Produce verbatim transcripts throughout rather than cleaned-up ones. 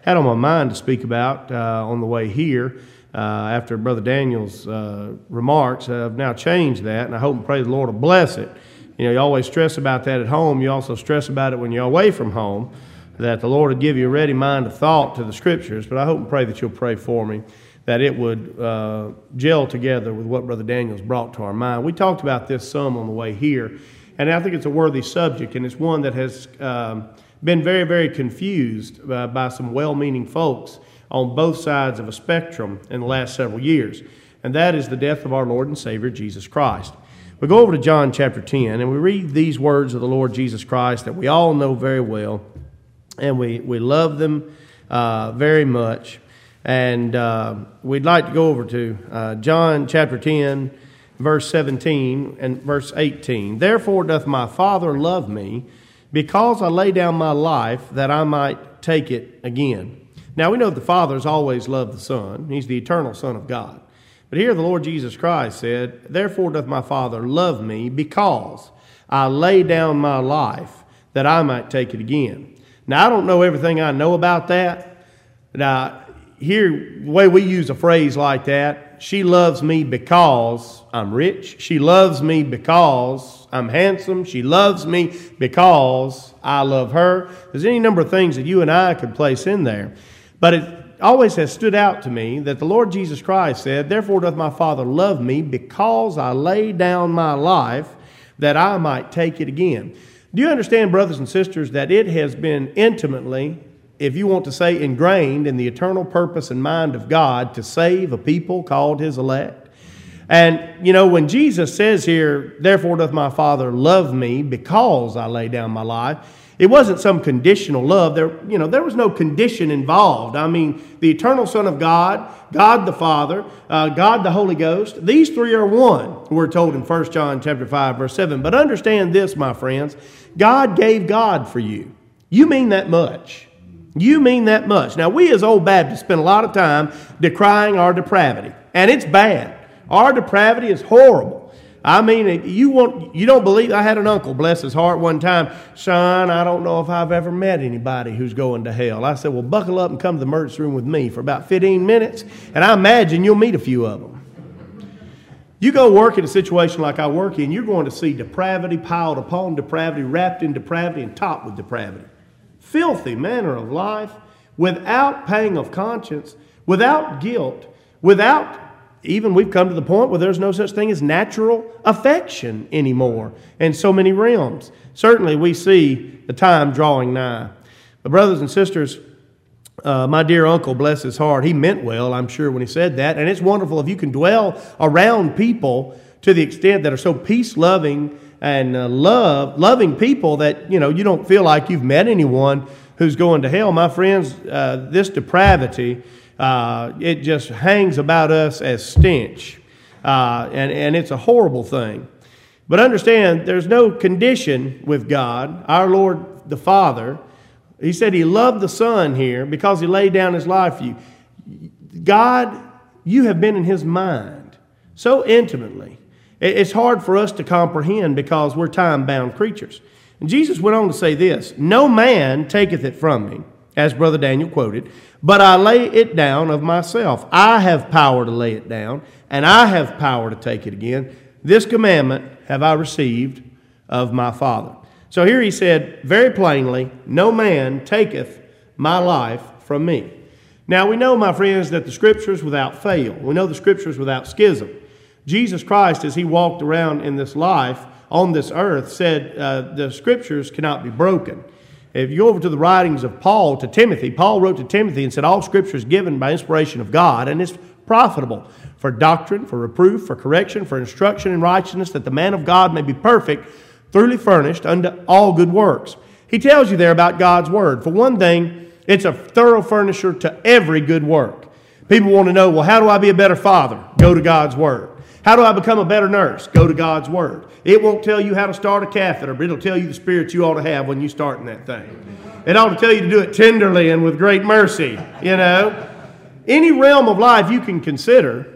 had on my mind to speak about uh, on the way here uh, after Brother Daniel's uh, remarks. I've now changed that, and I hope and pray the Lord will bless it. You know, you always stress about that at home. You also stress about it when you're away from home, that the Lord will give you a ready mind of thought to the Scriptures. But I hope and pray that you'll pray for me, that it would uh, gel together with what Brother Daniel's brought to our mind. We talked about this some on the way here, and I think it's a worthy subject, and it's one that has um, been very, very confused uh, by some well-meaning folks on both sides of a spectrum in the last several years, and that is the death of our Lord and Savior, Jesus Christ. We go over to John chapter ten, and we read these words of the Lord Jesus Christ that we all know very well, and we, we love them uh, very much. And uh, we'd like to go over to uh, John chapter ten, verse seventeen and verse eighteen. Therefore doth my Father love me, because I lay down my life that I might take it again. Now we know the Father has always loved the Son. He's the eternal Son of God. But here the Lord Jesus Christ said, therefore doth my Father love me, because I lay down my life that I might take it again. Now I don't know everything I know about that. Now, here, the way we use a phrase like that, she loves me because I'm rich. She loves me because I'm handsome. She loves me because I love her. There's any number of things that you and I could place in there. But it always has stood out to me that the Lord Jesus Christ said, therefore doth my Father love me, because I lay down my life that I might take it again. Do you understand, brothers and sisters, that it has been intimately, if you want to say ingrained, in the eternal purpose and mind of God to save a people called His elect? And, you know, when Jesus says here, therefore doth my Father love me because I lay down my life, it wasn't some conditional love. There, you know, there was no condition involved. I mean, the eternal Son of God, God the Father, uh, God the Holy Ghost, these three are one, we're told in First John chapter five, verse seven. But understand this, my friends, God gave God for you. You mean that much. You mean that much. Now, we as old Baptists spend a lot of time decrying our depravity, and it's bad. Our depravity is horrible. I mean, you want you don't believe. I had an uncle, bless his heart, one time, son, I don't know if I've ever met anybody who's going to hell. I said, well, buckle up and come to the emergency room with me for about fifteen minutes, and I imagine you'll meet a few of them. You go work in a situation like I work in, you're going to see depravity piled upon depravity, wrapped in depravity, and topped with depravity. Filthy manner of life, without pang of conscience, without guilt, without, even we've come to the point where there's no such thing as natural affection anymore in so many realms. Certainly we see the time drawing nigh. But brothers and sisters, uh, my dear uncle, bless his heart, he meant well, I'm sure, when he said that. And it's wonderful if you can dwell around people to the extent that are so peace-loving and uh, love, loving people that, you know, you don't feel like you've met anyone who's going to hell. My friends, uh, this depravity, uh, it just hangs about us as stench. Uh, and, and it's a horrible thing. But understand, there's no condition with God. Our Lord the Father, He said He loved the Son here because He laid down His life for you. God, you have been in His mind so intimately. It's hard for us to comprehend because we're time-bound creatures. And Jesus went on to say this, no man taketh it from me, as Brother Daniel quoted, but I lay it down of myself. I have power to lay it down, and I have power to take it again. This commandment have I received of my Father. So here he said very plainly, no man taketh my life from me. Now we know, my friends, that the Scriptures without fail. We know the Scriptures without schism. Jesus Christ, as He walked around in this life on this earth, said uh, the Scriptures cannot be broken. If you go over to the writings of Paul to Timothy, Paul wrote to Timothy and said, all Scripture is given by inspiration of God and is profitable for doctrine, for reproof, for correction, for instruction in righteousness, that the man of God may be perfect, thoroughly furnished unto all good works. He tells you there about God's Word. For one thing, it's a thorough furnisher to every good work. People want to know, well, how do I be a better father? Go to God's Word. How do I become a better nurse? Go to God's Word. It won't tell you how to start a catheter, but it'll tell you the spirit you ought to have when you start in that thing. It ought to tell you to do it tenderly and with great mercy, you know. Any realm of life you can consider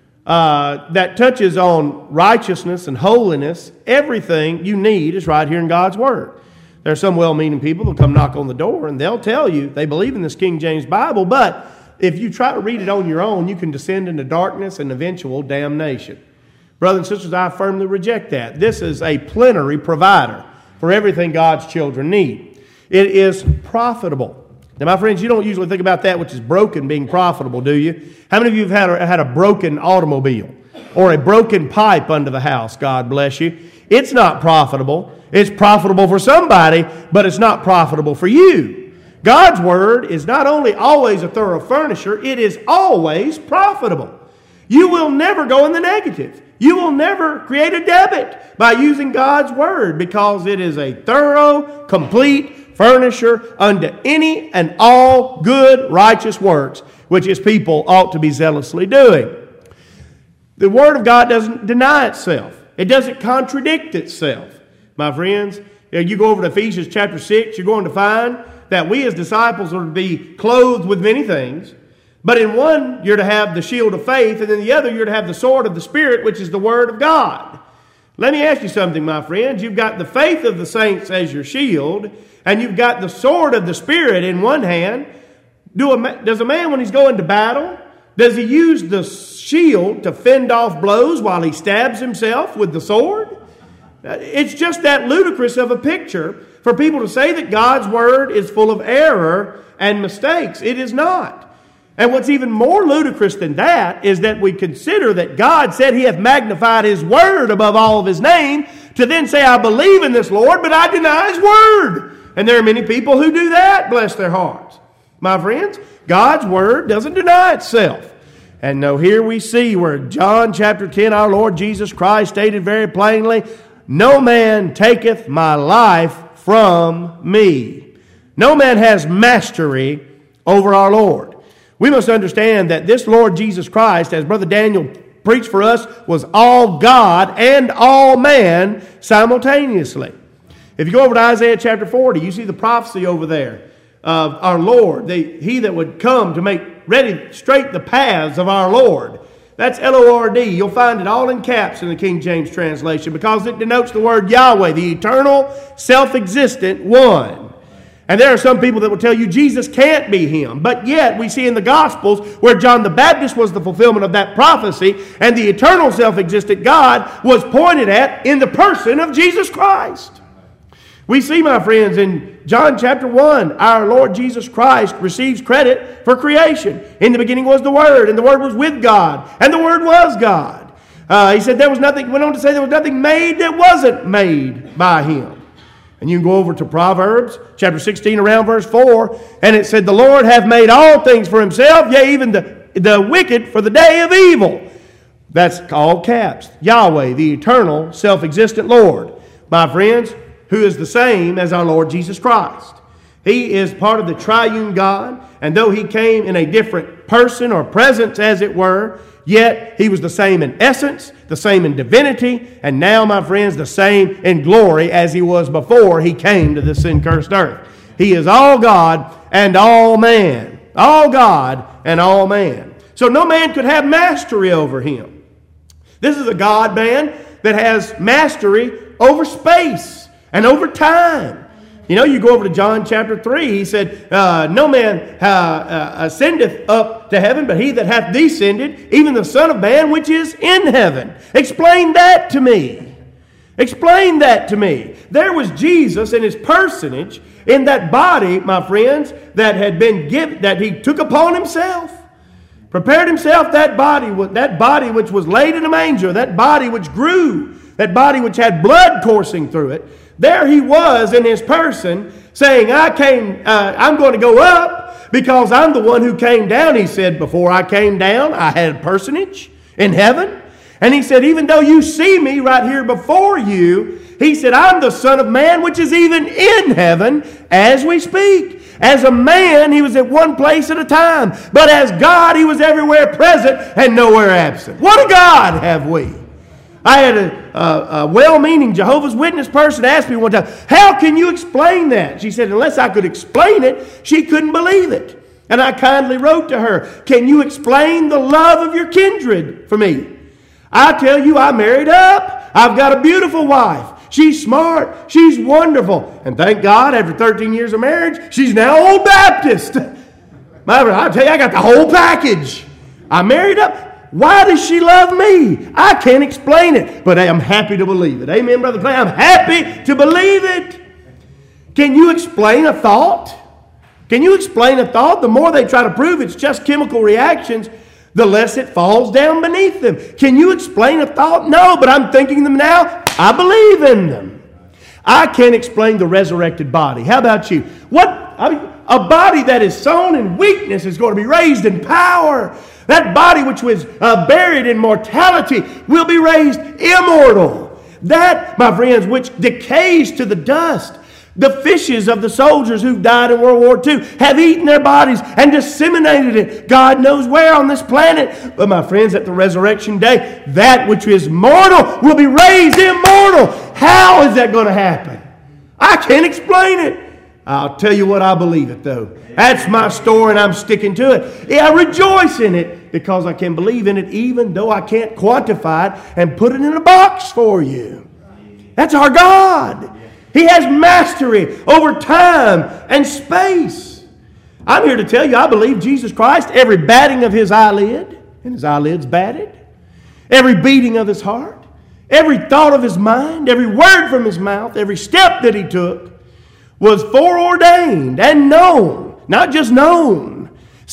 uh, that touches on righteousness and holiness, everything you need is right here in God's Word. There are some well-meaning people that come knock on the door and they'll tell you they believe in this King James Bible, but if you try to read it on your own, you can descend into darkness and eventual damnation. Brothers and sisters, I firmly reject that. This is a plenary provider for everything God's children need. It is profitable. Now, my friends, you don't usually think about that which is broken being profitable, do you? How many of you have had a, had a broken automobile or a broken pipe under the house? God bless you. It's not profitable. It's profitable for somebody, but it's not profitable for you. God's Word is not only always a thorough furnisher, it is always profitable. You will never go in the negative. You will never create a debit by using God's Word because it is a thorough, complete furnisher unto any and all good, righteous works, which His people ought to be zealously doing. The Word of God doesn't deny itself. It doesn't contradict itself. My friends, you go over to Ephesians chapter six, you're going to find that we as disciples are to be clothed with many things. But in one, you're to have the shield of faith, and in the other, you're to have the sword of the Spirit, which is the Word of God. Let me ask you something, my friends. You've got the faith of the saints as your shield, and you've got the sword of the Spirit in one hand. Do a, does a man, when he's going to battle, does he use the shield to fend off blows while he stabs himself with the sword? It's just that ludicrous of a picture for people to say that God's Word is full of error and mistakes. It is not. And what's even more ludicrous than that is that we consider that God said He hath magnified His Word above all of His name, to then say, I believe in this Lord, but I deny His Word. And there are many people who do that, bless their hearts. My friends, God's Word doesn't deny itself. And no, here we see where John chapter ten, our Lord Jesus Christ stated very plainly, no man taketh my life from me. No man has mastery over our Lord. We must understand that this Lord Jesus Christ, as Brother Daniel preached for us, was all God and all man simultaneously. If you go over to Isaiah chapter forty, you see the prophecy over there of our Lord, the, He that would come to make ready straight the paths of our Lord. That's L O R D. You'll find it all in caps in the King James translation because it denotes the word Yahweh, the eternal, self-existent one. And there are some people that will tell you Jesus can't be Him. But yet we see in the Gospels where John the Baptist was the fulfillment of that prophecy, and the eternal self-existent God was pointed at in the person of Jesus Christ. We see, my friends, in John chapter one, our Lord Jesus Christ receives credit for creation. In the beginning was the Word, and the Word was with God, and the Word was God. Uh, he said there was nothing, went on to say there was nothing made that wasn't made by Him. And you can go over to Proverbs chapter sixteen around verse four, and it said, the Lord hath made all things for Himself, yea, even the, the wicked for the day of evil. That's all caps. Yahweh, the eternal, self-existent Lord. My friends, who is the same as our Lord Jesus Christ. He is part of the triune God, and though He came in a different person or presence, as it were, yet He was the same in essence, the same in divinity, and now, my friends, the same in glory as He was before He came to this sin-cursed earth. He is all God and all man. All God and all man. So no man could have mastery over Him. This is a God-man that has mastery over space and over time. You know, you go over to John chapter three, He said, uh, no man uh, uh, ascendeth up to heaven, but he that hath descended, even the Son of Man which is in heaven. Explain that to me. Explain that to me. There was Jesus in His personage, in that body, my friends, that had been given, that He took upon Himself. Prepared Himself that body, that body which was laid in a manger, that body which grew, that body which had blood coursing through it. There He was in His person saying, I came, uh, I'm going to go up because I'm the one who came down. He said, before I came down, I had a personage in heaven. And He said, even though you see me right here before you, He said, I'm the Son of Man which is even in heaven as we speak. As a man, He was at one place at a time. But as God, He was everywhere present and nowhere absent. What a God have we! I had a, a, a well-meaning Jehovah's Witness person ask me one time, how can you explain that? She said, unless I could explain it, she couldn't believe it. And I kindly wrote to her, can you explain the love of your kindred for me? I tell you, I married up. I've got a beautiful wife. She's smart. She's wonderful. And thank God, after thirteen years of marriage, she's now Old Baptist. I tell you, I got the whole package. I married up. Why does she love me? I can't explain it, but I'm happy to believe it. Amen, Brother Clay? I'm happy to believe it. Can you explain a thought? Can you explain a thought? The more they try to prove it's just chemical reactions, the less it falls down beneath them. Can you explain a thought? No, but I'm thinking them now. I believe in them. I can't explain the resurrected body. How about you? What? I mean, a body that is sown in weakness is going to be raised in power. That body which was uh, buried in mortality will be raised immortal. That, my friends, which decays to the dust. The fishes of the soldiers who died in World War Two have eaten their bodies and disseminated it God knows where on this planet. But my friends, at the resurrection day, that which is mortal will be raised immortal. How is that going to happen? I can't explain it. I'll tell you what, I believe it though. That's my story and I'm sticking to it. Yeah, I rejoice in it because I can believe in it even though I can't quantify it and put it in a box for you. That's our God. He has mastery over time and space. I'm here to tell you, I believe Jesus Christ, every batting of His eyelid, and His eyelid's batted, every beating of His heart, every thought of His mind, every word from His mouth, every step that He took was foreordained and known, not just known,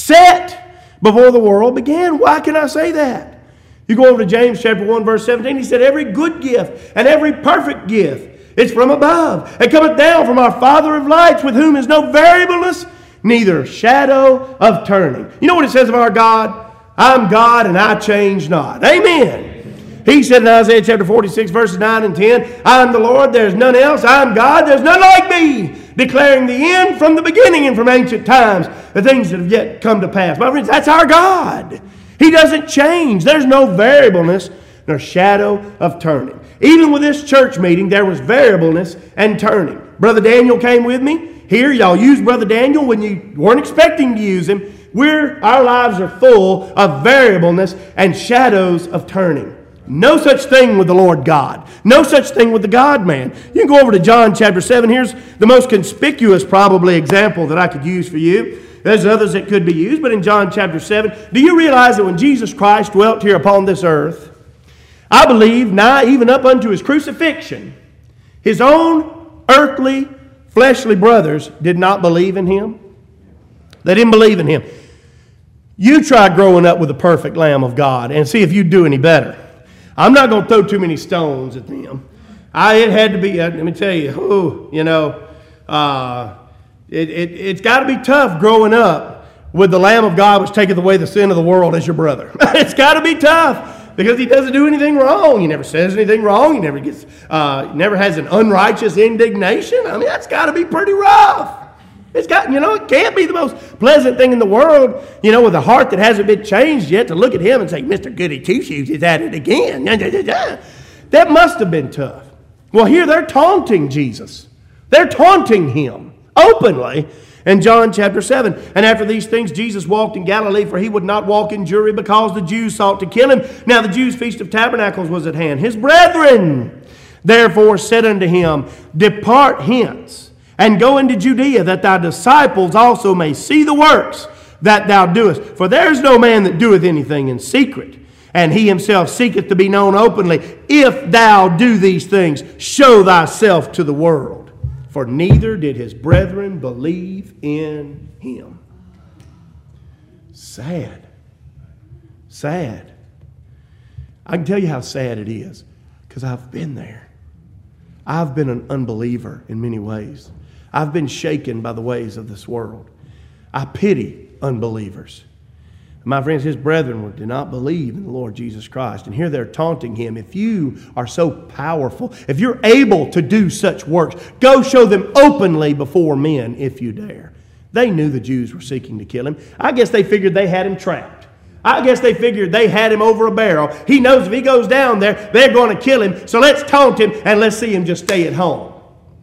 set before the world began. Why can I say that? You go over to James chapter one, verse seventeen, he said, every good gift and every perfect gift, it's from above. It cometh down from our Father of lights, with whom is no variableness, neither shadow of turning. You know what it says of our God? I'm God and I change not. Amen. He said in Isaiah chapter forty-six, verses nine and ten, I'm the Lord, there's none else. I'm God, there's none like me. Declaring the end from the beginning and from ancient times, the things that have yet come to pass. My friends, that's our God. He doesn't change. There's no variableness nor shadow of turning. Even with this church meeting, there was variableness and turning. Brother Daniel came with me. Here, y'all used Brother Daniel when you weren't expecting to use him. We're, our lives are full of variableness and shadows of turning. No such thing with the Lord God. No such thing with the God-man. You can go over to John chapter seven. Here's the most conspicuous, probably, example that I could use for you. There's others that could be used, but in John chapter seven, do you realize that when Jesus Christ dwelt here upon this earth, I believe, nigh even up unto His crucifixion, His own earthly, fleshly brothers did not believe in Him? They didn't believe in Him. You try growing up with the perfect Lamb of God and see if you do any better. I'm not going to throw too many stones at them. I, it had to be, uh, let me tell you, oh, you know, uh, it, it, it's got to be tough growing up with the Lamb of God which taketh away the sin of the world as your brother. It's got to be tough. Because He doesn't do anything wrong. He never says anything wrong. He never gets, uh, never has an unrighteous indignation. I mean, that's got to be pretty rough. It's got, you know, it can't be the most pleasant thing in the world, you know, with a heart that hasn't been changed yet, to look at Him and say, Mister Goody Two-Shoes is at it again. That must have been tough. Well, here they're taunting Jesus. They're taunting Him openly. In John chapter seven, and after these things Jesus walked in Galilee, for He would not walk in Jewry, because the Jews sought to kill Him. Now the Jews' feast of tabernacles was at hand. His brethren therefore said unto Him, Depart hence, and go into Judea, that thy disciples also may see the works that thou doest. For there is no man that doeth anything in secret, and He Himself seeketh to be known openly. If thou do these things, show thyself to the world. For neither did His brethren believe in Him. Sad. Sad. I can tell you how sad it is, because I've been there. I've been an unbeliever in many ways. I've been shaken by the ways of this world. I pity unbelievers. My friends, His brethren did not believe in the Lord Jesus Christ. And here they're taunting Him. If you are so powerful, if you're able to do such works, go show them openly before men if you dare. They knew the Jews were seeking to kill Him. I guess they figured they had Him trapped. I guess they figured they had Him over a barrel. He knows if He goes down there, they're going to kill Him. So let's taunt Him and let's see Him just stay at home.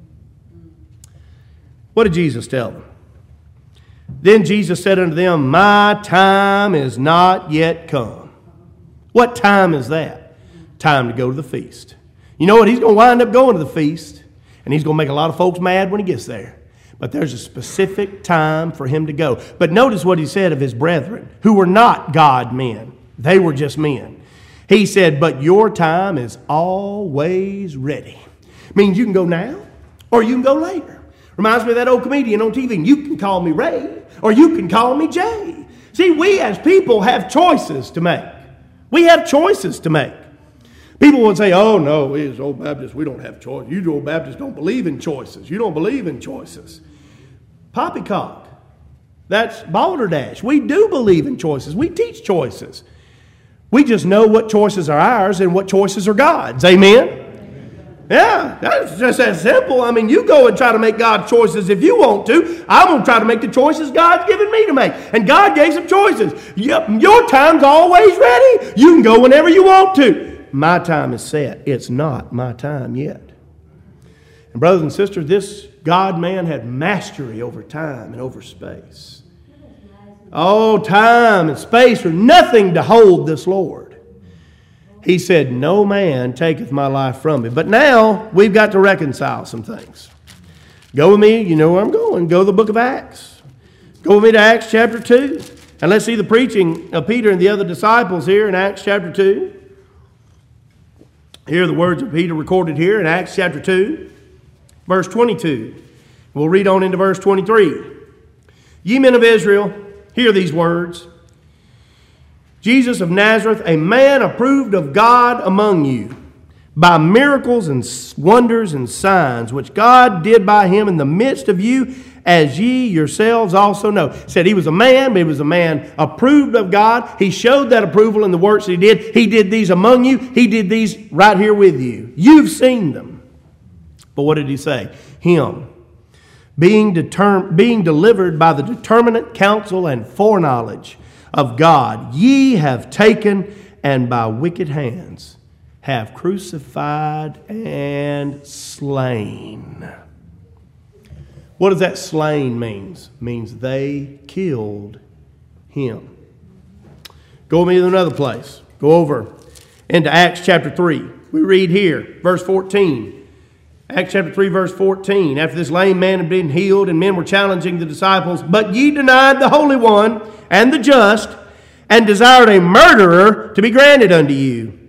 What did Jesus tell them? Then Jesus said unto them, My time is not yet come. What time is that? Time to go to the feast. You know what? He's going to wind up going to the feast, and he's going to make a lot of folks mad when he gets there. But there's a specific time for him to go. But notice what he said of his brethren, who were not God men. They were just men. He said, but your time is always ready. Means you can go now, or you can go later. Reminds me of that old comedian on T V. You can call me Ray, or you can call me Jay. See, we as people have choices to make. We have choices to make. People would say, oh, no, we as old Baptists, we don't have choices. You old Baptists don't believe in choices. You don't believe in choices. Poppycock. That's balderdash. We do believe in choices. We teach choices. We just know what choices are ours and what choices are God's. Amen? Yeah, that's just that simple. I mean, you go and try to make God's choices if you want to. I'm going to try to make the choices God's given me to make. And God gave some choices. Yep, your time's always ready. You can go whenever you want to. My time is set. It's not my time yet. And brothers and sisters, this God-man had mastery over time and over space. Oh, time and space are nothing to hold this Lord. He said, no man taketh my life from me. But now we've got to reconcile some things. Go with me. You know where I'm going. Go to the book of Acts. Go with me to Acts chapter two. And let's see the preaching of Peter and the other disciples here in Acts chapter two. Here are the words of Peter recorded here in Acts chapter two, verse twenty-two. We'll read on into verse twenty-three. Ye men of Israel, hear these words. Jesus of Nazareth, a man approved of God among you, by miracles and wonders and signs, which God did by him in the midst of you, as ye yourselves also know. Said he was a man, but he was a man approved of God. He showed that approval in the works that he did. He did these among you. He did these right here with you. You've seen them. But what did he say? Him, being, determ- being delivered by the determinate counsel and foreknowledge of God, ye have taken and by wicked hands have crucified and slain. What does that slain means? Means they killed him. Go with me to another place. Go over into Acts chapter three. We read here, verse fourteen. Acts chapter three, verse fourteen. After this lame man had been healed, and men were challenging the disciples, but ye denied the Holy One and the just, and desired a murderer to be granted unto you,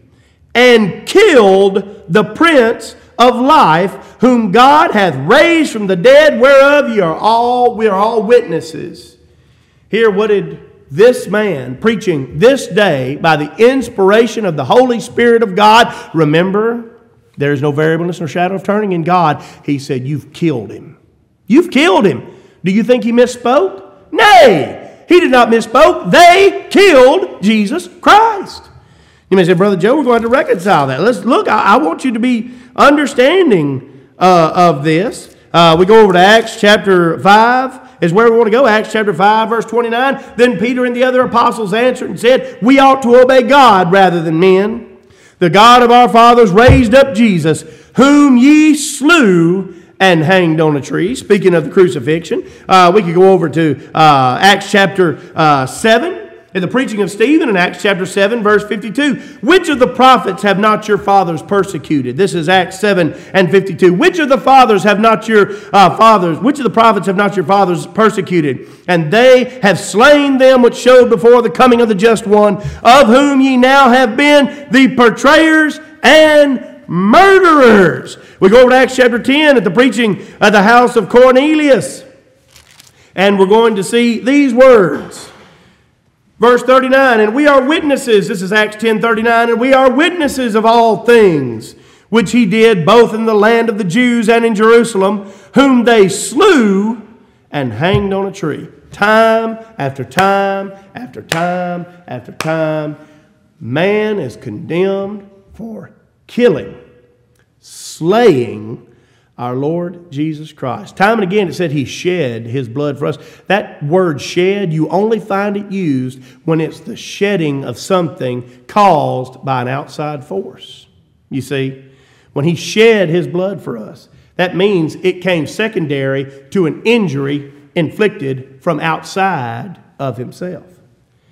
and killed the Prince of Life, whom God hath raised from the dead, whereof ye are all we are all witnesses. Here, what did this man preaching this day by the inspiration of the Holy Spirit of God? Remember, there is no variableness nor shadow of turning in God. He said, you've killed him. You've killed him. Do you think he misspoke? Nay, he did not misspoke. They killed Jesus Christ. You may say, Brother Joe, we're going to reconcile that. Let's look. I, I want you to be understanding uh, of this. Uh, we go over to Acts chapter five is where we want to go. Acts chapter five, verse twenty-nine. Then Peter and the other apostles answered and said, we ought to obey God rather than men. The God of our fathers raised up Jesus, whom ye slew and hanged on a tree. Speaking of the crucifixion, uh, we could go over to uh, Acts chapter uh, seven. In the preaching of Stephen in Acts chapter seven, verse fifty-two. Which of the prophets have not your fathers persecuted? This is Acts seven and fifty-two. Which of the fathers have not your uh, fathers, which of the prophets have not your fathers persecuted? And they have slain them which showed before the coming of the just one, of whom ye now have been the portrayers and murderers. We go over to Acts chapter ten at the preaching at the house of Cornelius. And we're going to see these words. Verse thirty-nine, and we are witnesses, this is Acts ten thirty-nine, and we are witnesses of all things which he did both in the land of the Jews and in Jerusalem, whom they slew and hanged on a tree. Time after time after time after time, man is condemned for killing, slaying our Lord Jesus Christ. Time and again it said he shed his blood for us. That word shed, you only find it used when it's the shedding of something caused by an outside force. You see, when he shed his blood for us, that means it came secondary to an injury inflicted from outside of himself.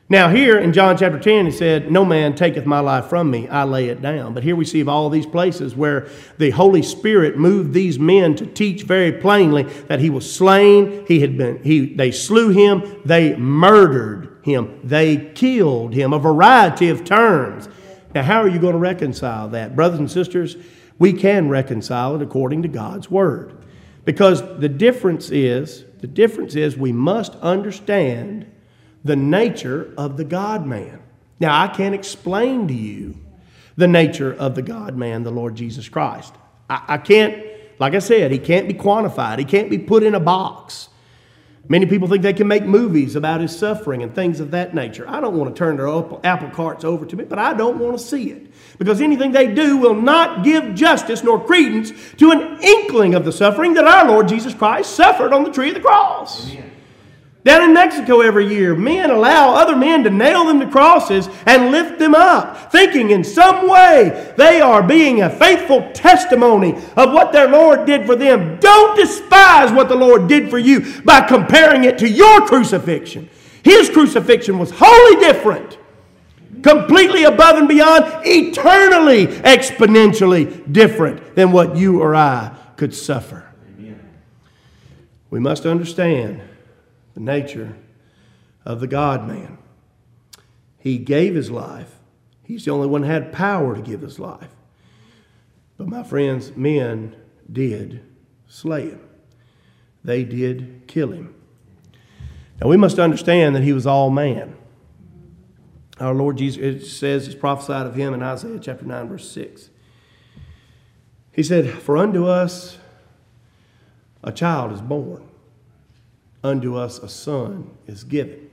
Now here in John chapter ten, he said, no man taketh my life from me, I lay it down. But here we see of all these places where the Holy Spirit moved these men to teach very plainly that he was slain, he had been, he, they slew him, they murdered him, they killed him, a variety of terms. Now how are you going to reconcile that? Brothers and sisters, we can reconcile it according to God's Word. Because the difference is, the difference is we must understand the nature of the God-man. Now, I can't explain to you the nature of the God-man, the Lord Jesus Christ. I, I can't, like I said, he can't be quantified. He can't be put in a box. Many people think they can make movies about his suffering and things of that nature. I don't want to turn their apple carts over to me, but I don't want to see it. Because anything they do will not give justice nor credence to an inkling of the suffering that our Lord Jesus Christ suffered on the tree of the cross. Amen. Down in Mexico every year, men allow other men to nail them to crosses and lift them up, thinking in some way they are being a faithful testimony of what their Lord did for them. Don't despise what the Lord did for you by comparing it to your crucifixion. His crucifixion was wholly different, completely above and beyond, eternally, exponentially different than what you or I could suffer. Amen. We must understand the nature of the God-man. He gave his life. He's the only one who had power to give his life. But my friends, men did slay him. They did kill him. Now we must understand that he was all man. Our Lord Jesus, it says, it's prophesied of him in Isaiah chapter nine, verse six. He said, for unto us a child is born. Unto us a son is given.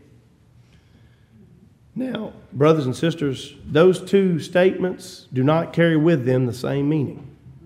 Now, brothers and sisters, those two statements do not carry with them the same meaning.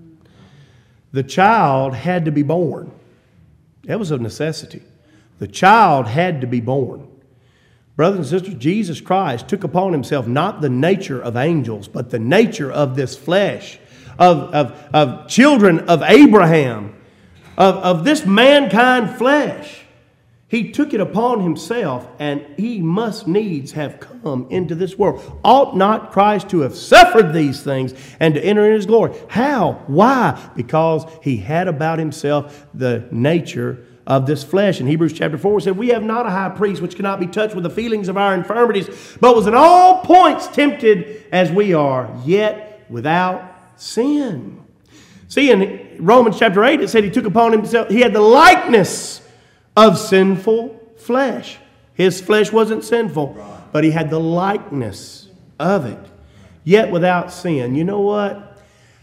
The child had to be born. That was a necessity. The child had to be born. Brothers and sisters, Jesus Christ took upon himself not the nature of angels, but the nature of this flesh, of, of, of children of Abraham, of, of this mankind flesh. He took it upon himself, and he must needs have come into this world. Ought not Christ to have suffered these things and to enter in his glory? How? Why? Because he had about himself the nature of this flesh. In Hebrews chapter four, it said, we have not a high priest which cannot be touched with the feelings of our infirmities, but was in all points tempted as we are, yet without sin. See, in Romans chapter eight, it said he took upon himself, he had the likeness of sinful flesh. His flesh wasn't sinful, but he had the likeness of it, yet without sin. You know what?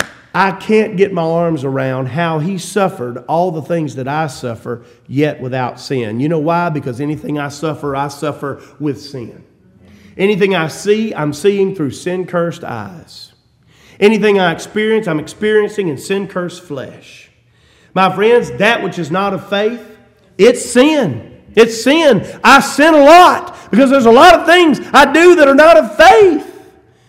I can't get my arms around how he suffered all the things that I suffer, yet without sin. You know why? Because anything I suffer, I suffer with sin. Anything I see, I'm seeing through sin-cursed eyes. Anything I experience, I'm experiencing in sin-cursed flesh. My friends, that which is not of faith, it's sin. It's sin. I sin a lot because there's a lot of things I do that are not of faith.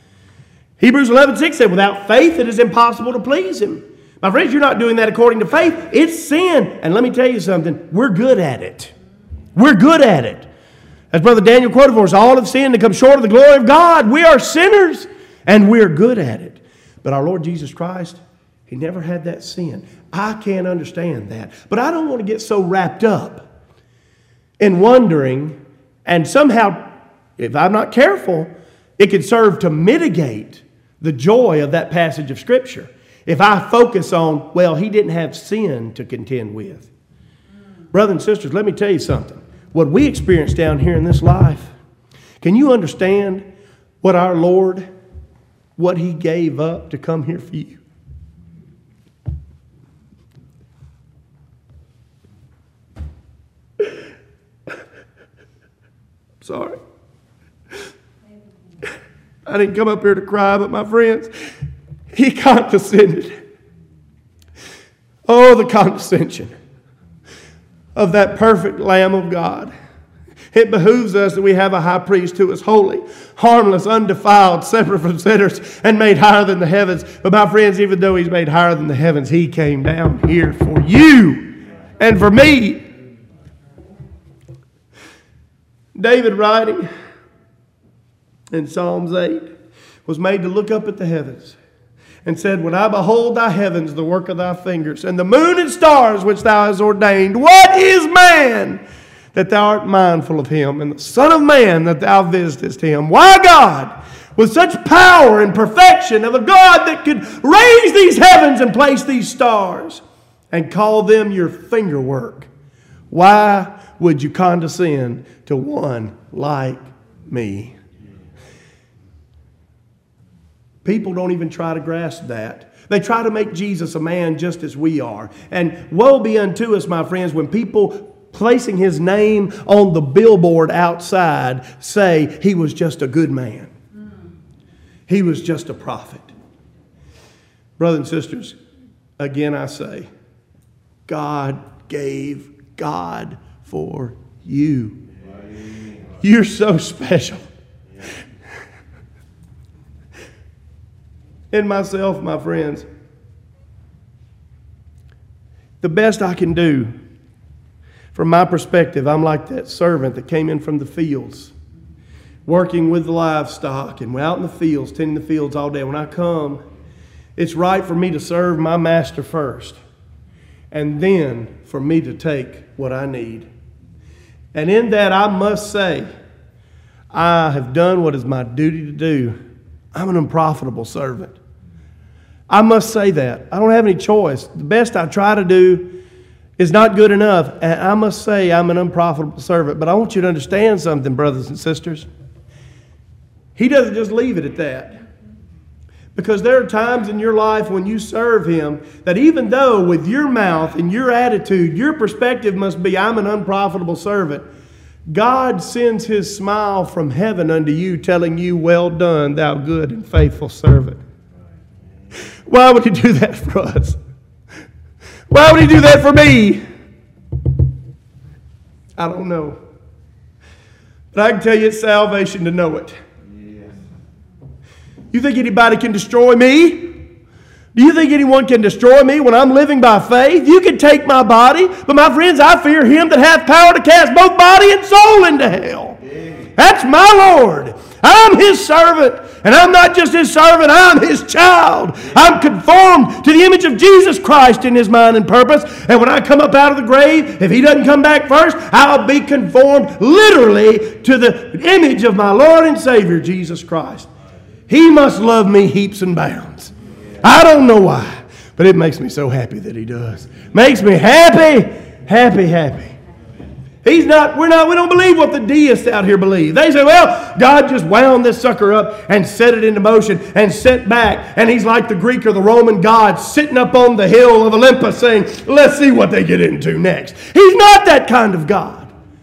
Hebrews eleven six said, without faith it is impossible to please him. My friends, you're not doing that according to faith. It's sin. And let me tell you something. We're good at it. We're good at it. As Brother Daniel quoted for us, all have sinned and come short of the glory of God. We are sinners and we're good at it. But our Lord Jesus Christ, he never had that sin. I can't understand that. But I don't want to get so wrapped up in wondering, and somehow, if I'm not careful, it could serve to mitigate the joy of that passage of Scripture. If I focus on, well, he didn't have sin to contend with. Brothers and sisters, let me tell you something. What we experience down here in this life, can you understand what our Lord, what he gave up to come here for you? Sorry. I didn't come up here to cry, but my friends, he condescended. Oh, the condescension of that perfect Lamb of God. It behooves us that we have a high priest who is holy, harmless, undefiled, separate from sinners, and made higher than the heavens. But my friends, even though he's made higher than the heavens, he came down here for you and for me. David writing in Psalms eight was made to look up at the heavens and said, when I behold thy heavens, the work of thy fingers, and the moon and stars which thou hast ordained, what is man that thou art mindful of him, and the Son of Man that thou visitest him? Why, God, with such power and perfection of a God that could raise these heavens and place these stars and call them your finger work, why would you condescend to one like me? People don't even try to grasp that. They try to make Jesus a man just as we are. And woe be unto us, my friends, when people placing his name on the billboard outside say he was just a good man. He was just a prophet. Brothers and sisters, again I say, God gave God for you. You're so special. In myself, my friends, the best I can do, from my perspective, I'm like that servant that came in from the fields, working with the livestock and out in the fields, tending the fields all day. When I come, it's right for me to serve my master first, and then for me to take what I need. And in that, I must say, I have done what is my duty to do. I'm an unprofitable servant. I must say that. I don't have any choice. The best I try to do is not good enough. And I must say I'm an unprofitable servant. But I want you to understand something, brothers and sisters. He doesn't just leave it at that. Because there are times in your life when you serve Him that even though with your mouth and your attitude, your perspective must be, I'm an unprofitable servant, God sends His smile from heaven unto you, telling you, well done, thou good and faithful servant. Why would He do that for us? Why would He do that for me? I don't know. But I can tell you it's salvation to know it. You think anybody can destroy me? Do you think anyone can destroy me when I'm living by faith? You can take my body, but my friends, I fear Him that hath power to cast both body and soul into hell. That's my Lord. I'm His servant. And I'm not just His servant, I'm His child. I'm conformed to the image of Jesus Christ in His mind and purpose. And when I come up out of the grave, if He doesn't come back first, I'll be conformed literally to the image of my Lord and Savior, Jesus Christ. He must love me heaps and bounds. I don't know why, but it makes me so happy that He does. Makes me happy, happy, happy. He's not, we're not, we don't believe what the deists out here believe. They say, well, God just wound this sucker up and set it into motion and set back. And He's like the Greek or the Roman gods sitting up on the hill of Olympus saying, let's see what they get into next. He's not that kind of God.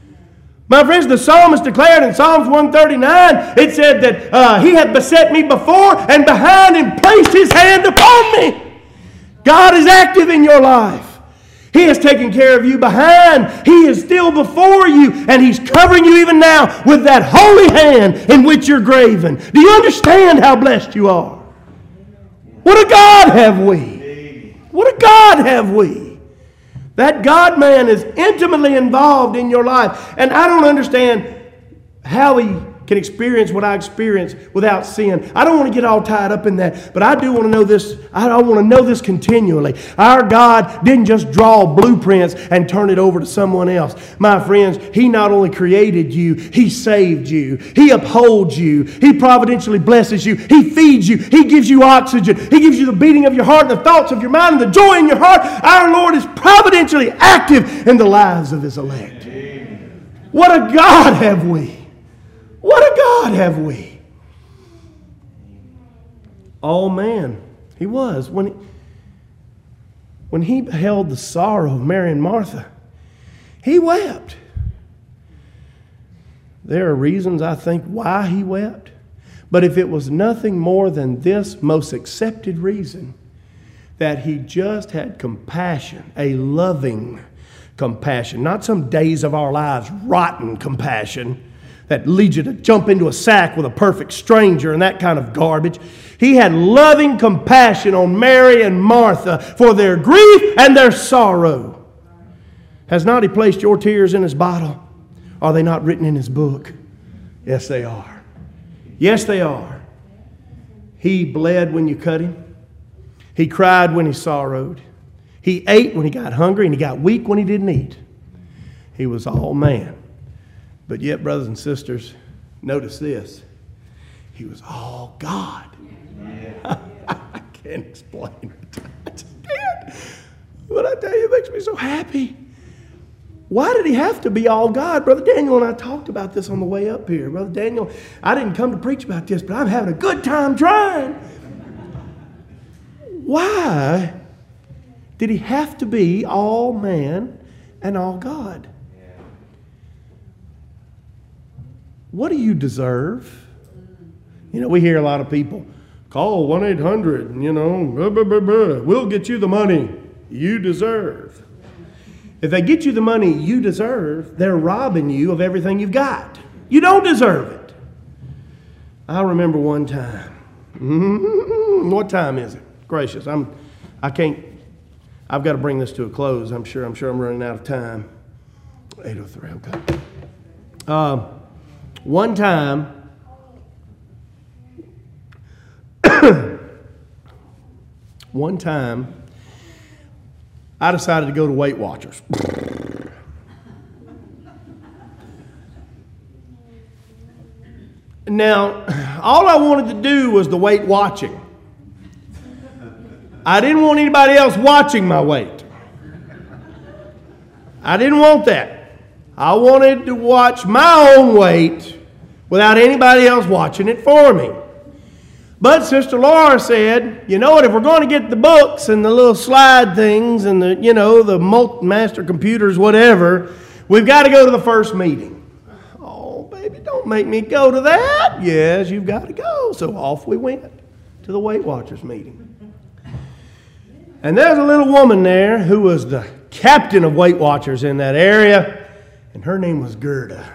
My friends, the psalmist declared in Psalms one thirty-nine, it said that uh, He hath beset me before and behind and placed His hand upon me. God is active in your life. He has taken care of you behind. He is still before you, and He's covering you even now with that holy hand in which you're graven. Do you understand how blessed you are? What a God have we! What a God have we! That God-man is intimately involved in your life. And I don't understand how He can experience what I experience without sin. I don't want to get all tied up in that, but I do want to know this. I want to know this continually. Our God didn't just draw blueprints and turn it over to someone else. My friends, He not only created you, He saved you. He upholds you. He providentially blesses you. He feeds you. He gives you oxygen. He gives you the beating of your heart, the thoughts of your mind, and the joy in your heart. Our Lord is providentially active in the lives of His elect. What a God have we! What a God have we! Oh man, He was. When he, when he beheld the sorrow of Mary and Martha, He wept. There are reasons, I think, why He wept. But if it was nothing more than this most accepted reason, that He just had compassion, a loving compassion, not some days of our lives rotten compassion, that leads you to jump into a sack with a perfect stranger and that kind of garbage. He had loving compassion on Mary and Martha for their grief and their sorrow. Has not He placed your tears in His bottle? Are they not written in His book? Yes, they are. Yes, they are. He bled when you cut him. He cried when he sorrowed. He ate when he got hungry, and he got weak when he didn't eat. He was all man. But yet, brothers and sisters, notice this. He was all God. Yeah. I can't explain it. I just can't. But I tell you, it makes me so happy. Why did he have to be all God? Brother Daniel and I talked about this on the way up here. Brother Daniel, I didn't come to preach about this, but I'm having a good time trying. Why did he have to be all man and all God? What do you deserve? You know, we hear a lot of people, call one eight hundred, you know, blah, blah, blah, blah. We'll get you the money you deserve. If they get you the money you deserve, they're robbing you of everything you've got. You don't deserve it. I remember one time. What time is it? Gracious, I'm, I can't, I've got to bring this to a close. I'm sure, I'm sure I'm running out of time. eight oh three, okay. Uh, one time, one time, I decided to go to Weight Watchers. Now, all I wanted to do was the weight watching. I didn't want anybody else watching my weight. I didn't want that. I wanted to watch my own weight without anybody else watching it for me. But Sister Laura said, you know what, if we're going to get the books and the little slide things and the, you know, the master computers, whatever, we've got to go to the first meeting. Oh, baby, don't make me go to that. Yes, you've got to go. So off we went to the Weight Watchers meeting. And there's a little woman there who was the captain of Weight Watchers in that area, and her name was Gerda.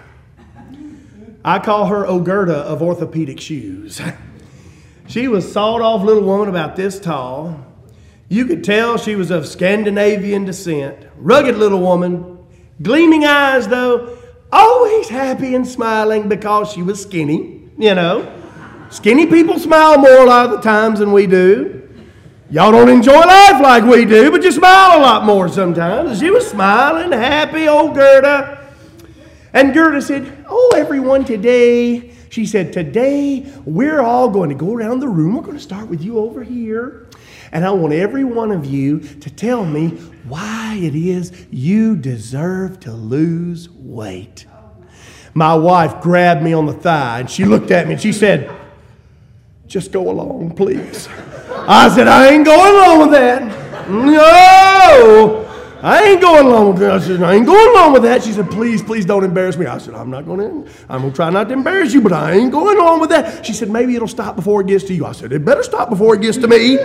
I call her O'Gerda of orthopedic shoes. She was sawed-off little woman about this tall. You could tell she was of Scandinavian descent. Rugged little woman. Gleaming eyes, though. Always happy and smiling because she was skinny, you know. Skinny people smile more a lot of the times than we do. Y'all don't enjoy life like we do, but you smile a lot more sometimes. She was smiling, happy, old Gerda. And Gerda said, oh, everyone, today... She said, today we're all going to go around the room. We're going to start with you over here. And I want every one of you to tell me why it is you deserve to lose weight. My wife grabbed me on the thigh and she looked at me and she said, just go along, please. I said, I ain't going along with that. No. I ain't going along with that. I said, I ain't going along with that. She said, please, please don't embarrass me. I said, I'm not going to. I'm going to try not to embarrass you, but I ain't going along with that. She said, maybe it'll stop before it gets to you. I said, it better stop before it gets to me.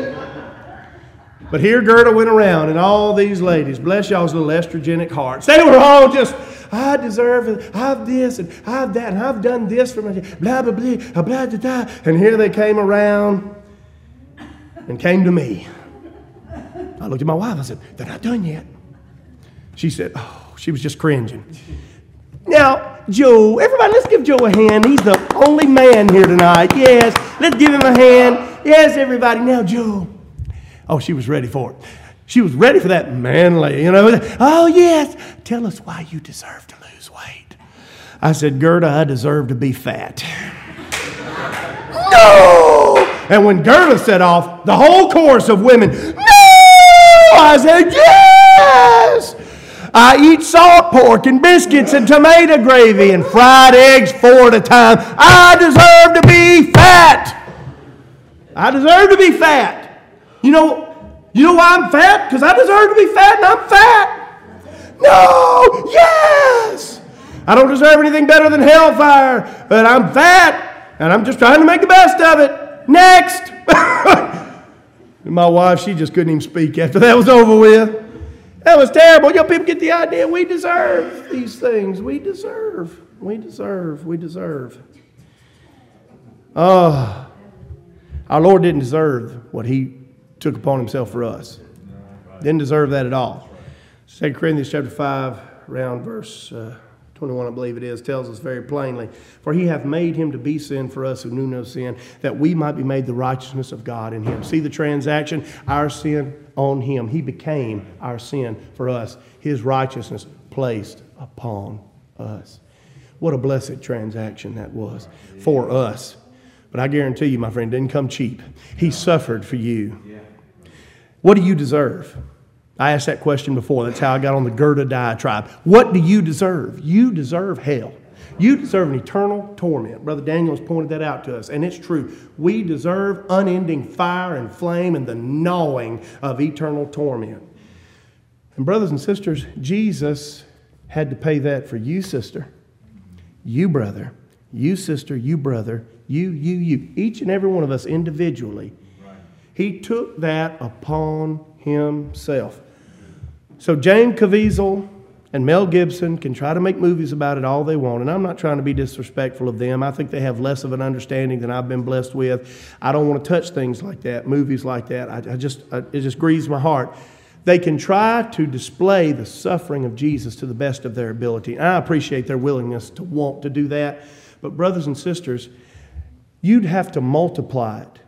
But here Gerda went around, and all these ladies, bless y'all's little estrogenic hearts, they were all just, I deserve it. I have this, and I have that, and I've done this for my, blah, blah, blah, blah, blah, blah, blah. And here they came around and came to me. I looked at my wife. I said, they're not done yet. She said, oh, she was just cringing. Now, Joe, everybody, let's give Joe a hand. He's the only man here tonight. Yes, let's give him a hand. Yes, everybody. Now, Joe. Oh, she was ready for it. She was ready for that manly, you know. Oh, yes. Tell us why you deserve to lose weight. I said, Gerda, I deserve to be fat. No! And when Gerda set off, the whole chorus of women, no! I said, yes! I eat salt pork and biscuits and tomato gravy and fried eggs four at a time. I deserve to be fat. I deserve to be fat. You know, you know why I'm fat? Because I deserve to be fat and I'm fat. No, yes. I don't deserve anything better than hellfire, but I'm fat and I'm just trying to make the best of it. Next. My wife, she just couldn't even speak after that was over with. That was terrible. You know, people get the idea. We deserve these things. We deserve. We deserve. We deserve. Uh, our Lord didn't deserve what He took upon Himself for us. Didn't deserve that at all. Second Corinthians chapter five, around verse uh, twenty-one, I believe it is, tells us very plainly, for he hath made him to be sin for us who knew no sin, that we might be made the righteousness of God in him. See the transaction? Our sin on him. He became our sin for us. His righteousness placed upon us. What a blessed transaction that was for us. But I guarantee you, my friend, it didn't come cheap. He suffered for you. What do you deserve? I asked that question before. That's how I got on the Gerda diatribe. What do you deserve? You deserve hell. You deserve an eternal torment. Brother Daniel has pointed that out to us, and it's true. We deserve unending fire and flame and the gnawing of eternal torment. And brothers and sisters, Jesus had to pay that for you, sister, you, brother, you, sister, you, brother, you, you, you, each and every one of us individually. Right. He took that upon himself. So James Caviezel and Mel Gibson can try to make movies about it all they want, and I'm not trying to be disrespectful of them. I think they have less of an understanding than I've been blessed with. I don't want to touch things like that, movies like that. I, I just, I, it just grieves my heart. They can try to display the suffering of Jesus to the best of their ability. And I appreciate their willingness to want to do that. But brothers and sisters, you'd have to multiply it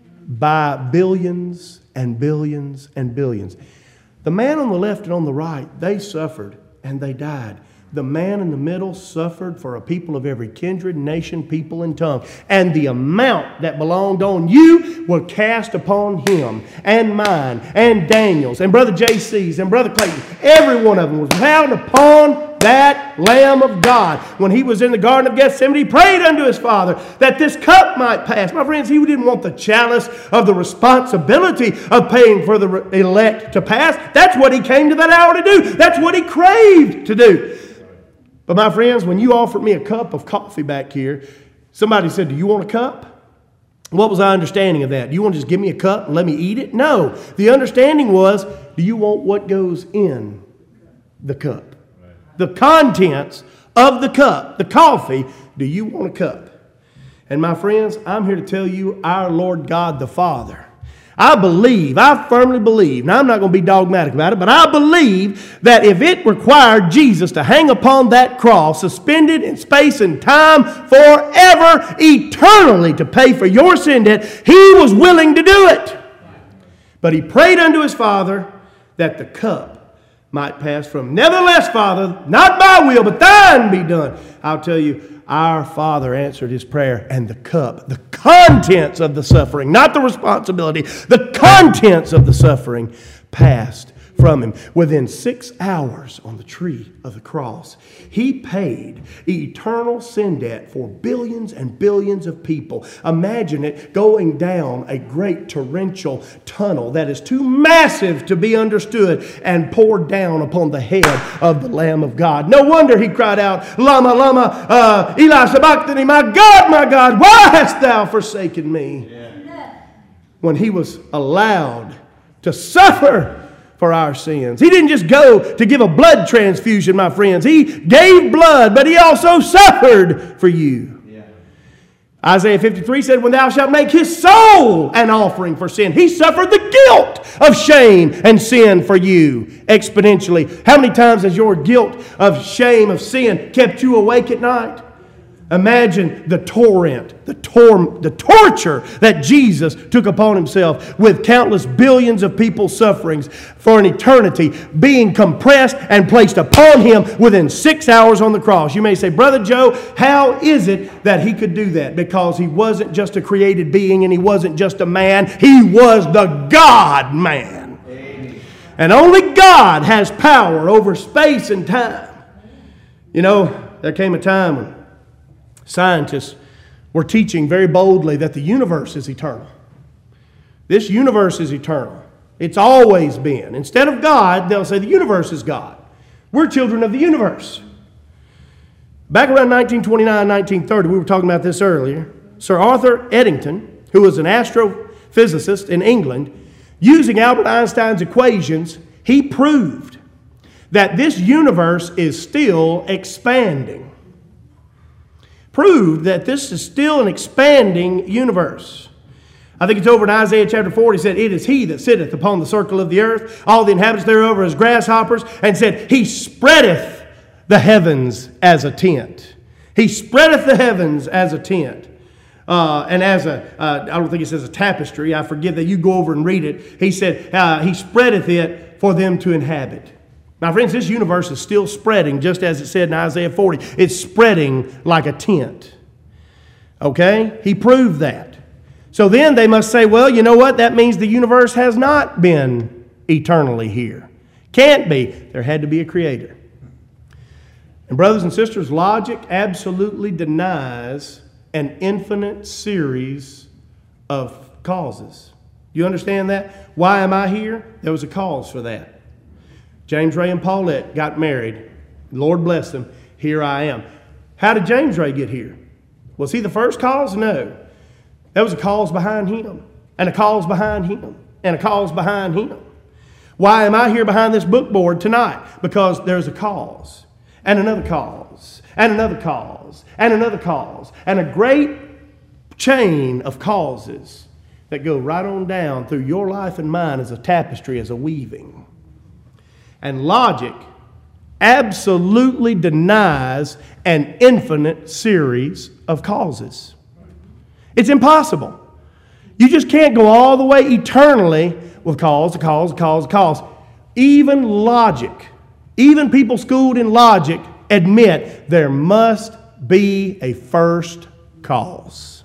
by billions and billions and billions. The man on the left and on the right, they suffered and they died. The man in the middle suffered for a people of every kindred, nation, people, and tongue. And the amount that belonged on you were cast upon him and mine and Daniel's and Brother J C's and Brother Clayton. Every one of them was bound upon that Lamb of God. When he was in the Garden of Gethsemane, he prayed unto his Father that this cup might pass. My friends, he didn't want the chalice of the responsibility of paying for the elect to pass. That's what he came to that hour to do. That's what he craved to do. But my friends, when you offered me a cup of coffee back here, somebody said, do you want a cup? What was our understanding of that? Do you want to just give me a cup and let me eat it? No. The understanding was, do you want what goes in the cup? Right. The contents of the cup, the coffee, do you want a cup? And my friends, I'm here to tell you, our Lord God the Father, I believe, I firmly believe, now I'm not going to be dogmatic about it, but I believe that if it required Jesus to hang upon that cross, suspended in space and time forever, eternally, to pay for your sin debt, he was willing to do it. But he prayed unto his Father that the cup might pass from him. Nevertheless, Father, not my will, but thine be done. I'll tell you, our Father answered his prayer, and the cup, the contents of the suffering, not the responsibility, the contents of the suffering passed from him. Within six hours on the tree of the cross, he paid eternal sin debt for billions and billions of people. Imagine it going down a great torrential tunnel that is too massive to be understood and poured down upon the head of the Lamb of God. No wonder he cried out, Lama, Lama, uh, Eli Sabachthani, my God, my God, why hast thou forsaken me? Yeah. When he was allowed to suffer for our sins. He didn't just go to give a blood transfusion, my friends. He gave blood, but he also suffered for you. Yeah. Isaiah fifty-three said, when thou shalt make his soul an offering for sin, he suffered the guilt of shame and sin for you exponentially. How many times has your guilt of shame, of sin, kept you awake at night? Imagine the torrent, the, tor- the torture that Jesus took upon himself with countless billions of people's sufferings for an eternity being compressed and placed upon him within six hours on the cross. You may say, Brother Joe, how is it that he could do that? Because he wasn't just a created being and he wasn't just a man. He was the God-man. Amen. And only God has power over space and time. You know, there came a time when scientists were teaching very boldly that the universe is eternal. This universe is eternal. It's always been. Instead of God, they'll say the universe is God. We're children of the universe. Back around nineteen twenty-nine, nineteen thirty, we were talking about this earlier, Sir Arthur Eddington, who was an astrophysicist in England, using Albert Einstein's equations, he proved that this universe is still expanding. Proved that this is still an expanding universe. I think it's over in Isaiah chapter forty. He said, it is he that sitteth upon the circle of the earth, all the inhabitants thereof are as grasshoppers, and said, he spreadeth the heavens as a tent. He spreadeth the heavens as a tent. Uh, and as a, uh, I don't think it says a tapestry. I forget that. You go over and read it. He said, uh, He spreadeth it for them to inhabit. My friends, this universe is still spreading, just as it said in Isaiah forty. It's spreading like a tent. Okay? He proved that. So then they must say, well, you know what? That means the universe has not been eternally here. Can't be. There had to be a creator. And brothers and sisters, logic absolutely denies an infinite series of causes. You understand that? Why am I here? There was a cause for that. James Ray and Paulette got married. Lord bless them. Here I am. How did James Ray get here? Was he the first cause? No. There was a cause behind him, and a cause behind him, and a cause behind him. Why am I here behind this book board tonight? Because there's a cause, and another cause, and another cause, and another cause, and a great chain of causes that go right on down through your life and mine as a tapestry, as a weaving. And logic absolutely denies an infinite series of causes. It's impossible. You just can't go all the way eternally with cause, cause, cause, cause. Even logic, even people schooled in logic admit there must be a first cause.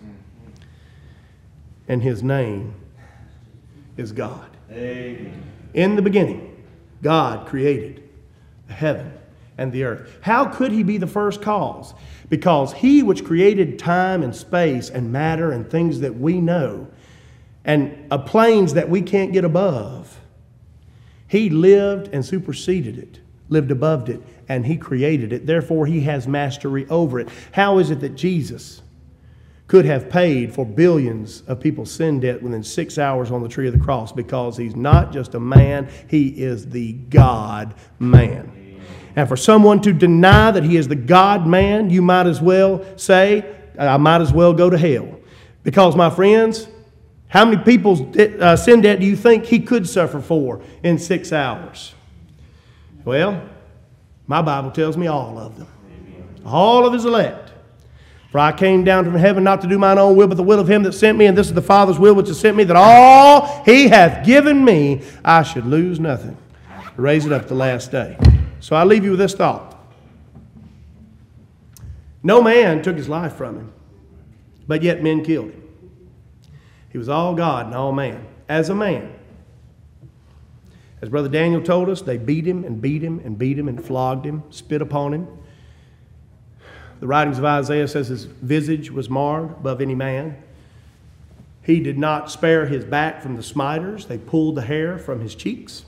And His name is God. Amen. In the beginning, God created the heaven and the earth. How could He be the first cause? Because He which created time and space and matter and things that we know and uh, planes that we can't get above, He lived and superseded it, lived above it, and He created it. Therefore, He has mastery over it. How is it that Jesus could have paid for billions of people's sin debt within six hours on the tree of the cross? Because He's not just a man, He is the God-man. And for someone to deny that He is the God-man, you might as well say, I might as well go to hell. Because, my friends, how many people's uh, sin debt do you think He could suffer for in six hours? Well, my Bible tells me all of them. All of His elect. For I came down from heaven not to do mine own will, but the will of Him that sent me, and this is the Father's will which has sent me, that all He hath given me, I should lose nothing, to raise it up the last day. So I leave you with this thought. No man took His life from Him, but yet men killed Him. He was all God and all man. As a man. As Brother Daniel told us, they beat Him and beat Him and beat Him and flogged Him, spit upon Him. The writings of Isaiah says His visage was marred above any man. He did not spare His back from the smiters. They pulled the hair from His cheeks.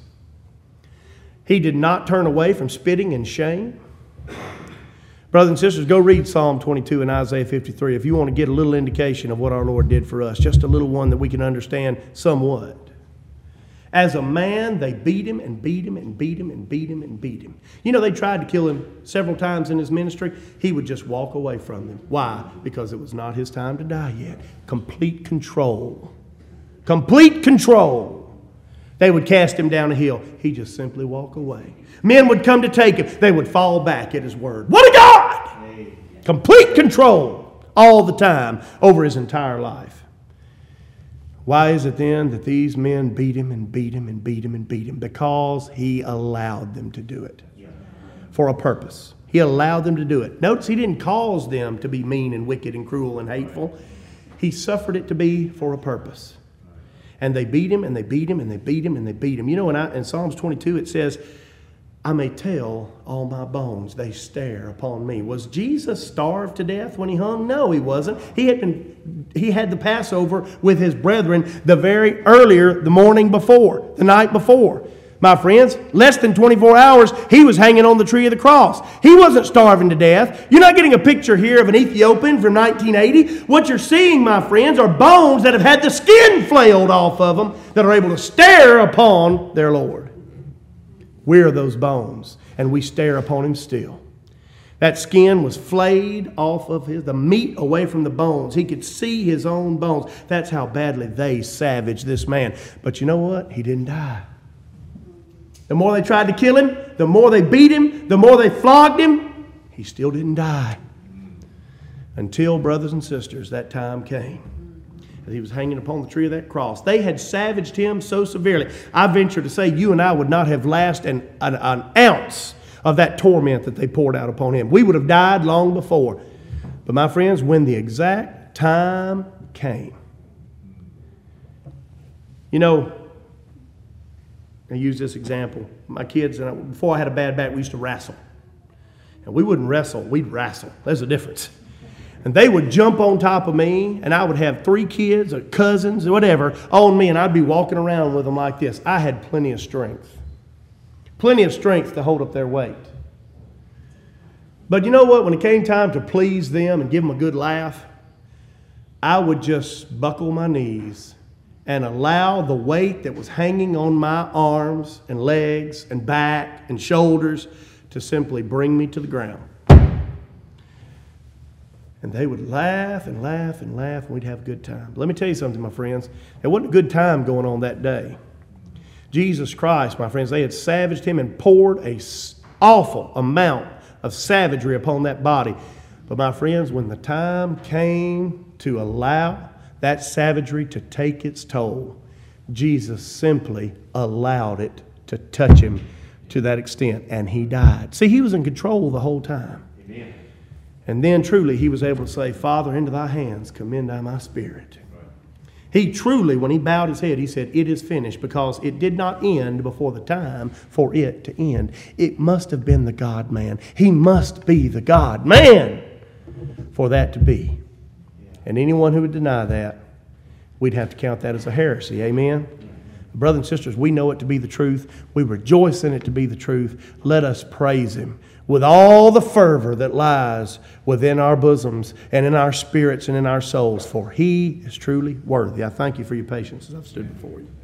He did not turn away from spitting and shame. Brothers and sisters, go read Psalm twenty-two and Isaiah fifty-three if you want to get a little indication of what our Lord did for us. Just a little one that we can understand somewhat. As a man, they beat Him and beat Him and beat Him and beat Him and beat Him. You know, they tried to kill Him several times in His ministry. He would just walk away from them. Why? Because it was not His time to die yet. Complete control. Complete control. They would cast Him down a hill. He'd just simply walk away. Men would come to take Him. They would fall back at His word. What a God! Complete control all the time over His entire life. Why is it then that these men beat Him and beat Him and beat Him and beat Him? Because He allowed them to do it for a purpose. He allowed them to do it. Notice He didn't cause them to be mean and wicked and cruel and hateful. He suffered it to be for a purpose. And they beat Him and they beat Him and they beat Him and they beat Him. You know, in, I, in Psalms twenty-two it says, I may tell all my bones, they stare upon me. Was Jesus starved to death when He hung? No, He wasn't. He had been, he had the Passover with His brethren the very earlier, the morning before, the night before. My friends, less than twenty-four hours, He was hanging on the tree of the cross. He wasn't starving to death. You're not getting a picture here of an Ethiopian from nineteen eighty. What you're seeing, my friends, are bones that have had the skin flailed off of them that are able to stare upon their Lord. We're those bones, and we stare upon Him still. That skin was flayed off of his, the meat away from the bones. He could see His own bones. That's how badly they savaged this man. But you know what? He didn't die. The more they tried to kill Him, the more they beat Him, the more they flogged Him, he still didn't die. Until, brothers and sisters, that time came. As he was hanging upon the tree of that cross. They had savaged him so severely. I venture to say you and I would not have lasted an, an, an ounce of that torment that they poured out upon him. We would have died long before. But my friends, when the exact time came, you know, I use this example. My kids, and I, before I had a bad back, we used to wrestle. And we wouldn't wrestle, we'd wrestle. There's a difference. And they would jump on top of me, and I would have three kids or cousins or whatever on me, and I'd be walking around with them like this. I had plenty of strength. Plenty of strength to hold up their weight. But you know what? When it came time to please them and give them a good laugh, I would just buckle my knees and allow the weight that was hanging on my arms and legs and back and shoulders to simply bring me to the ground. And they would laugh and laugh and laugh, and we'd have a good time. Let me tell you something, my friends. There wasn't a good time going on that day. Jesus Christ, my friends, they had savaged him and poured an awful amount of savagery upon that body. But my friends, when the time came to allow that savagery to take its toll, Jesus simply allowed it to touch him to that extent, and he died. See, he was in control the whole time. Amen. And then truly he was able to say, Father, into thy hands commend I my spirit. He truly, when he bowed his head, he said, it is finished, because it did not end before the time for it to end. It must have been the God-man. He must be the God-man for that to be. And anyone who would deny that, we'd have to count that as a heresy. Amen? Brothers and sisters, we know it to be the truth. We rejoice in it to be the truth. Let us praise him with all the fervor that lies within our bosoms and in our spirits and in our souls, for he is truly worthy. I thank you for your patience as I've stood before you.